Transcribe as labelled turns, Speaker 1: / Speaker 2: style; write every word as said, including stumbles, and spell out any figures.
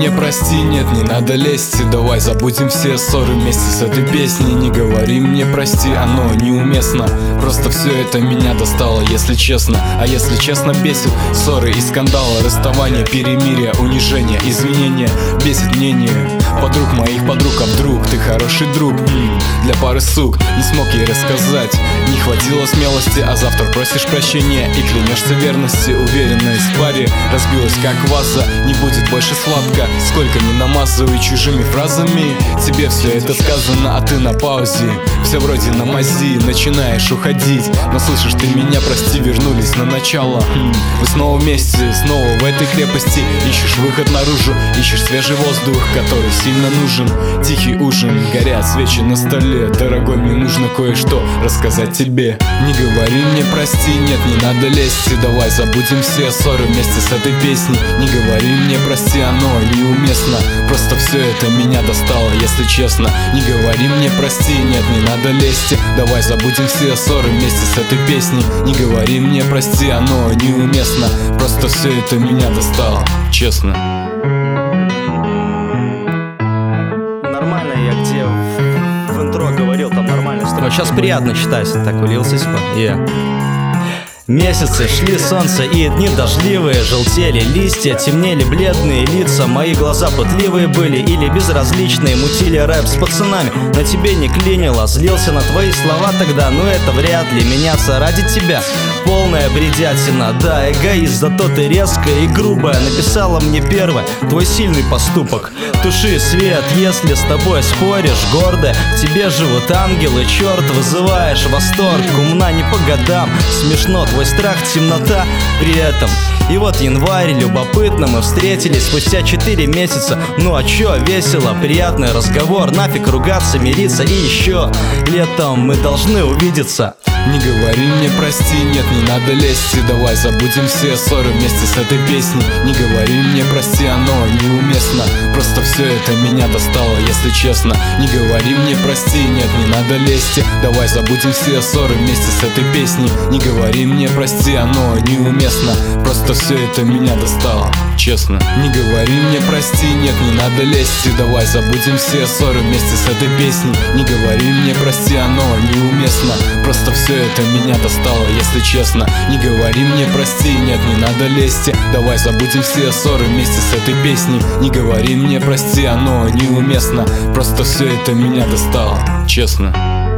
Speaker 1: мне прости, нет, не надо лезть. Давай забудем все ссоры вместе с этой песней. Не говори мне прости, оно неуместно. Просто все это меня достало, если честно. А если честно, бесит ссоры и скандалы, расставания, перемирия, унижения, извинения. Бесит мнение подруг моих подруг. А вдруг ты хороший друг? М-м, для пары сук не смог ей рассказать. Не хватило смелости, а завтра просишь прощения и клянешься верности. Уверенность в паре разбилась как ваза. Не будет больше сладко, сколько не намазывай чужими фразами. Тебе все это сказано, а ты на паузе. Все вроде на мази, начинаешь уходить. Но слышишь ты меня, прости, вернулись на начало. хм, Вы снова вместе, снова в этой крепости. Ищешь выход наружу, ищешь свежий воздух, который сильно нужен. Тихий ужин, горят свечи на столе. Дорогой, мне нужно кое-что рассказать тебе. Не говори мне прости, нет, не надо лезть. Давай забудем все ссоры вместе с этой песней. Не говори мне прости, оно неуместно. Просто все это меня достало, если честно. Не говори мне прости, нет, не надо лезть. Давай забудем все ссоры вместе с этой песней. Не говори мне прости, оно неуместно. Просто все это меня достало, честно.
Speaker 2: Нормально, я где в, в интро говорил, там нормально. Вот сейчас приятно читать, так влился типа. Yeah. Месяцы шли, солнце и дни дождливые. Желтели листья, темнели бледные лица. Мои глаза пытливые были или безразличные. Мутили рэп с пацанами, на тебе не клинило. Злился на твои слова тогда, но это вряд ли. Меняться ради тебя полная бредятина. Да, эгоист, зато ты резкая и грубая. Написала мне первое, твой сильный поступок. Туши свет, если с тобой споришь. Гордая, в тебе живут ангелы. Черт, вызываешь восторг. Умна не по годам, смешно твой страх, темнота при этом. И вот январь, любопытно, мы встретились спустя четыре месяца. Ну а чё, весело, приятный разговор. Нафиг ругаться, мириться и еще летом мы должны увидеться.
Speaker 1: Не говори мне прости, нет, не надо лезть. Давай забудем все ссоры вместе с этой песней. Не говори мне прости, оно неуместно. Просто все это меня достало, если честно. Не говори мне прости, нет, не надо лезть. Давай забудем все ссоры вместе с этой песней. Не говори мне прости, оно неуместно. Просто все это меня достало, честно. Не говори мне прости, нет, не надо лезть. Давай забудем все ссоры вместе с этой песней. Не говори мне прости, оно неуместно. Просто все это меня достало, если честно. Не говори мне прости, нет, не надо лезть. Давай забудем все ссоры вместе с этой песней. Не говори мне прости, оно неуместно. Просто все это меня достало, честно.